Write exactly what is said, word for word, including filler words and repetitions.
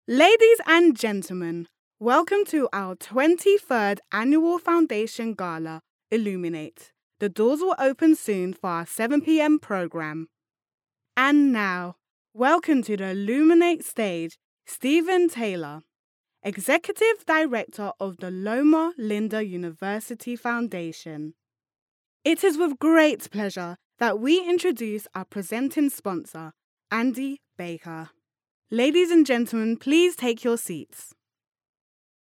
Ladies and gentlemen, welcome to our twenty-third Annual Foundation Gala, Illuminate. The doors will open soon for our seven p m programme. And now, welcome to the Illuminate stage, Stephen Taylor, Executive Director of the Loma Linda University Foundation. It is with great pleasure that we introduce our presenting sponsor, Andy Baker. Ladies and gentlemen, please take your seats.